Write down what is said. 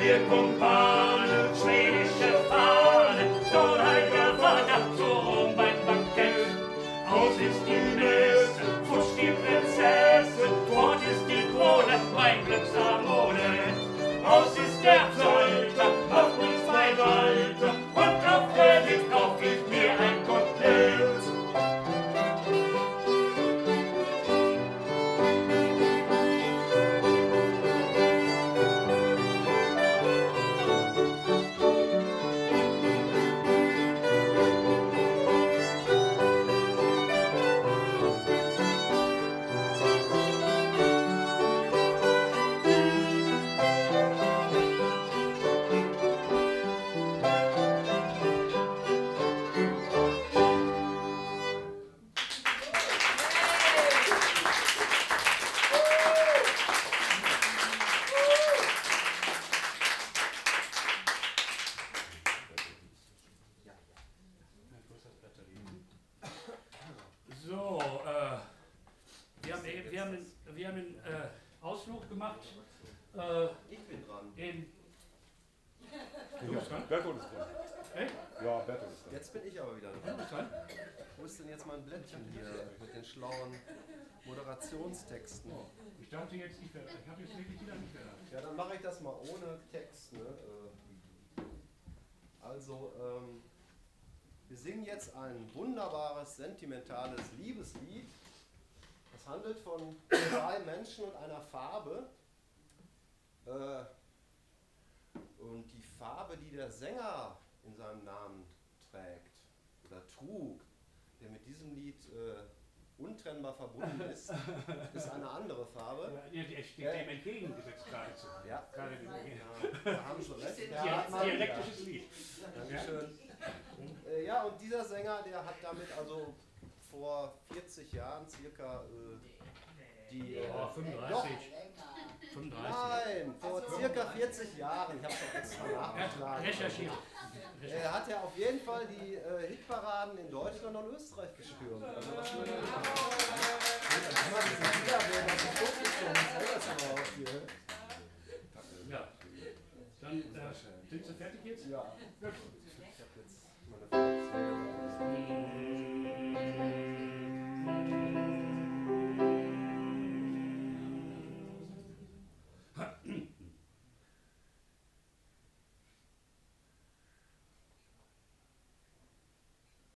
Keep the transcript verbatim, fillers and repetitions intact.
wir Kumpanen, schwedische Fahnen, Stolheit der Vater, so rum beim Bankett. Aus ist die Messe, futsch die Prinzessin, fort ist die Krone, mein Glücksamone. Aus ist der Zolter, macht uns mein Alter, und auf der Licht auf ich mir ein Kotelett. Ausflug gemacht. Äh, ich bin dran. In du bist dran? Bertolt ist dran. Echt? Ja, Bertolt ist dran. Jetzt bin ich aber wieder dran. dran. Wo ist denn jetzt mein Blättchen hier mit den schlauen Moderationstexten? Oh, ich dachte jetzt, ich, werde, ich habe jetzt wirklich wieder nicht mehr. Ja, dann mache ich das mal ohne Text. Ne? Also, ähm, wir singen jetzt ein wunderbares, sentimentales Liebeslied. Es handelt von zwei Menschen und einer Farbe. Äh, und die Farbe, die der Sänger in seinem Namen trägt oder trug, der mit diesem Lied äh, untrennbar verbunden ist, ist eine andere Farbe. Ja, die steht dem entgegengesetzt geradezu. Ja, gerade dem ja, da haben Sie recht. Ja, dialektisches Lied. Dankeschön. Äh, ja, und dieser Sänger, der hat damit also vor vierzig Jahren circa äh, die... Äh, oh, fünfunddreißig. fünfunddreißig. Nein, vor circa vierzig Jahren, ich habe es doch extra nachgeschlagen. Recherchiert. Er hat ja auf jeden Fall die äh, Hitparaden in Deutschland und Österreich gestürmt. Also das ist ja. Dann äh, sind Sie fertig jetzt? Ja. Gut. Ich habe jetzt meine Frau.